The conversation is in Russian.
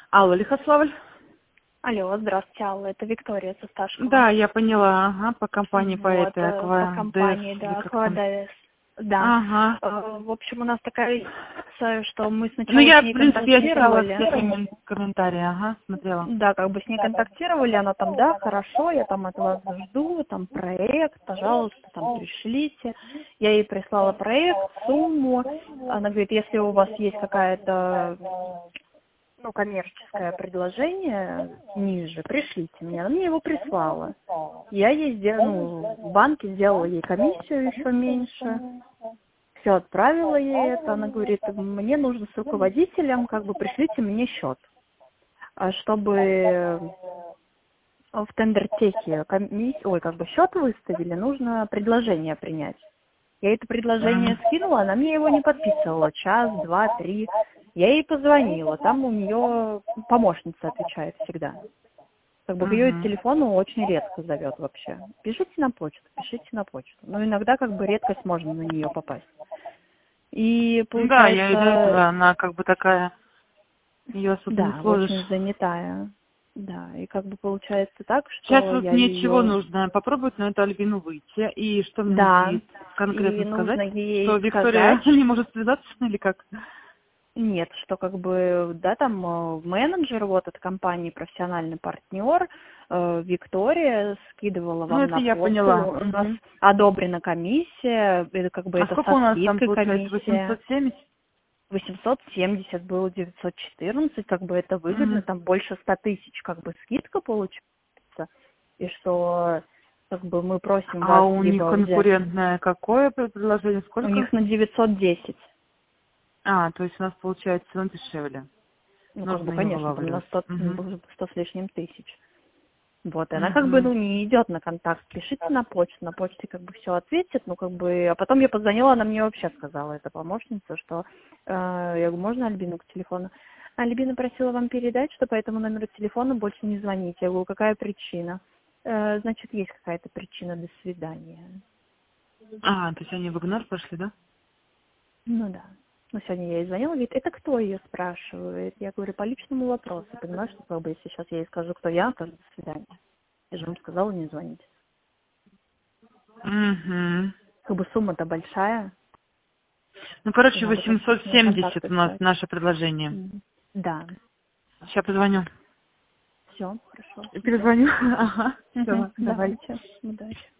Алло, Лихославль? Алло, здравствуйте, Алла, это Виктория со Сташкова. Да, я поняла, ага, по компании по Вот, этой по компании, АКВДС, или да, как там. АКВДС. Да. Ага. В общем, у нас такая ситуация, что мы Ну, сначала я, с в ней принципе, я читала контактировали. все комментарии, ага, смотрела. Да, как бы с ней контактировали, она там, да, хорошо, я там от вас жду, там проект, пожалуйста, там пришлите. Я ей прислала проект, сумму. Она говорит, если у вас есть какая-то, ну, коммерческое предложение ниже, пришлите мне. Она мне его прислала. Я ей сделала, в банке сделала ей комиссию еще меньше. Все отправила ей это. Она говорит, мне нужно с руководителем, как бы пришлите мне счет. А чтобы в тендертехе как бы счет выставили, нужно предложение принять. Я это предложение скинула, она мне его не подписывала. Час, два, три. Я ей позвонила, там у нее помощница отвечает всегда. Как бы к ее телефону очень редко зовет вообще. Пишите на почту, пишите на почту. Но иногда как бы редкость можно на нее попасть. И Да, я из этого, получается... она как бы такая, ее особо не Да, сложишь. очень занятая. Да, и как бы получается так, Сейчас что вот я мне чего ее... нужно? Попробовать на эту Альбину выйти. И что мне нужно Да, ей конкретно и сказать? нужно ей Что Виктория сказать, не может связаться или как? нет, что как бы, да, там менеджер вот от компании, профессиональный партнер, Виктория скидывала Ну, вам это на я почту, поняла. у нас одобрена комиссия, это как бы А это сколько со у нас там скидкой получается? комиссия. 870? 870 было 914, как бы это выгодно, там больше 100 тысяч как бы скидка получается, и что как бы мы просим А вас у них либо взять, конкурентное какое предложение? у Сколько? них на 910. А, то есть у нас получается цена дешевле. Ну, как Нужно бы, ее конечно, там на вылавливать. 100, Угу. 100 с лишним тысяч. Вот, и она как бы, Угу. ну, не идет на контакт. Пишите на почте как бы все ответит, ну, как бы, а потом я позвонила, она мне вообще сказала, эта помощница, что, я говорю, можно Альбину к телефону? Альбина просила вам передать, что по этому номеру телефона больше не звоните. Я говорю, какая причина? Значит, есть какая-то причина, до свидания. А, то есть они в игнор пошли, да? Ну да. Ну, сегодня я ей звонила, говорит, это кто ее спрашивает? Я говорю, по личному вопросу. Понимаешь, что как бы, если сейчас я ей скажу, кто я, скажу, до свидания. Я же вам сказала не звонить. Угу. Как бы сумма-то большая, Ну, и короче, надо как-то с ней 870 контакт у нас искать. наше предложение. Да. Сейчас позвоню. Все, хорошо. Перезвоню. Ага. Все, давай. Давайте. Удачи.